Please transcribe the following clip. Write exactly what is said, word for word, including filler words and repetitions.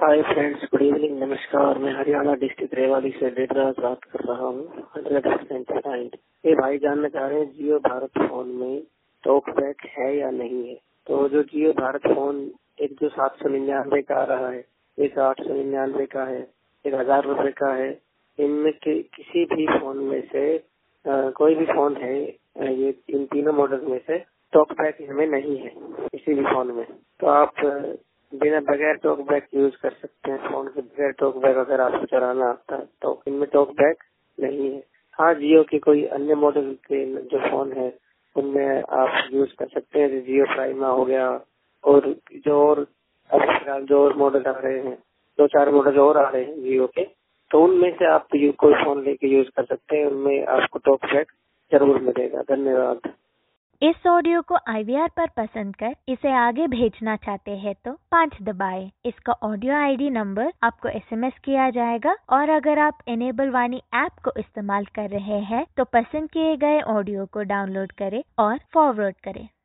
Hi friends, good evening, नमस्कार। मैं Haryana district Rewari से देवराज बात कर रहा हूँ। Hundred percent right. ये भाई जानना चाह रहे हैं जियो भारत फोन में टॉक बैक है या नहीं है। तो जो जियो भारत फोन एक जो सात सौ निन्यानवे का आ रहा है, एक आठ सौ निन्यानवे का है, एक हजार रुपए का है, इनमें कि, किसी भी फोन में से आ, कोई भी फोन है, आ, ये इन तीनों मॉडल में से टॉक बैक इनमें नहीं है किसी भी फोन में। तो आप बिना बगैर टॉक बैक यूज कर सकते हैं। फोन के बगैर टॉक बैक अगर आपको चलाना आता है तो इनमें टॉक बैक नहीं है। हाँ, जियो के कोई अन्य मॉडल के जो फोन है उनमें आप यूज कर सकते हैं, जैसे जियो प्राइमा हो गया, और जो और अब फिलहाल जो और मॉडल आ रहे हैं, दो चार मॉडल और आ रहे हैं जियो के, तो उनमें से आप कोई फोन लेके यूज कर सकते हैं। उनमें आपको टॉक बैक जरूर मिलेगा। धन्यवाद। इस ऑडियो को आई वी आर पर पसंद कर इसे आगे भेजना चाहते हैं तो पाँच दबाएं। इसका ऑडियो आई डी नंबर आपको एस एम एस किया जाएगा, और अगर आप इनेबल वाणी ऐप को इस्तेमाल कर रहे हैं तो पसंद किए गए ऑडियो को डाउनलोड करें और फॉरवर्ड करें।